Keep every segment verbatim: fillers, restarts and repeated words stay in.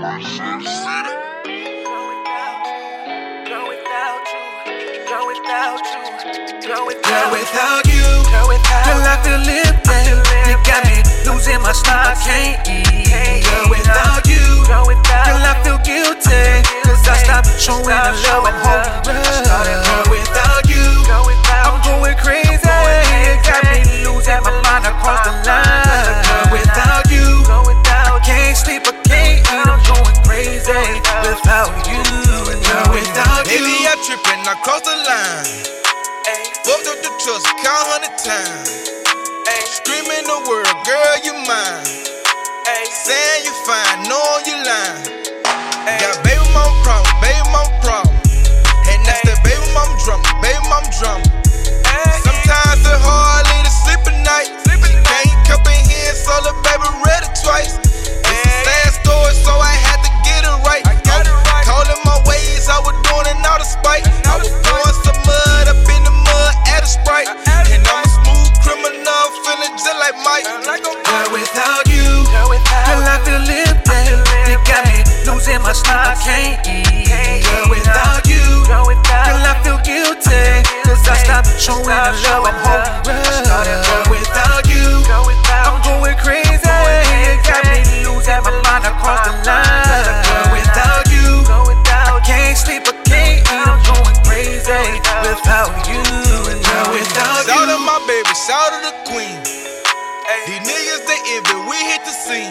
Girl, without you, girl, I feel empty. You got me losing my sleep, I can't eat. Girl, without you, girl, I feel guilty, cause I stopped showing the love I'm holding. Girl, without you, I'm going crazy. You got me losing my mind across the line. Girl, without you, I can't sleep, I can't eat. I'm going crazy without you. Girl, without you, baby, I'm tripping, I crossed the line. Fucked up the trust a count hundred times. Screaming the word, girl, you mine. Saying you fine, knowing you lying. Got baby mama problem, baby mama problem. And that's that baby mama drama, baby mama drama. Sometimes it's hard to sleep at night. Can't come in here, so the baby read it twice. It's a sad story, so I had to get it right. Calling my ways, I was doing it out of spite. I was pouring some mud up in the mud, add a Sprite. And I'm a smooth criminal, feeling just like Mike. Girl, without you, girl, I feel empty. You got me losing my sleep, I can't eat. Girl, without you, girl, I feel guilty, cause I stopped showing the love I'm holding. Girl, without you, I'm going crazy. You got me losing my mind across the line. Girl, without you, I can't sleep, I can't eat. I'm going crazy without you. Girl, without you. Shout out my baby, shout out the queen. These niggas they envy, we hit the scene.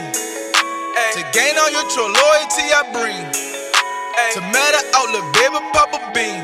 To gain on your true loyalty, I bring. Tomato outlook, baby, pop a bean.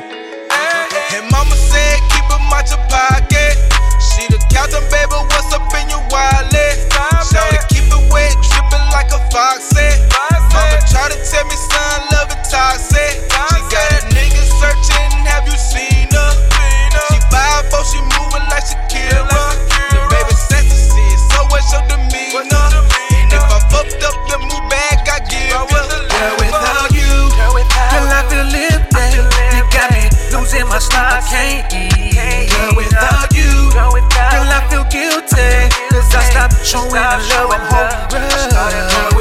And mama said, keep them out your pocket. She the captain, baby, what's up in your wallet? Shout to keep it wet, dripping like a faucet. Mama try to tell me, son, love it toxic. She got a nigga searching, have you seen her? She five four, she moving like Shakira. The baby sexy, so what's your demeanor? And if I fucked up the move back, I give her. Girl, without you, girl, I feel empty. You got me losing my sleep, I can't eat. Girl, without you, girl, I feel guilty, cause I stopped showing the love I'm holding. Girl,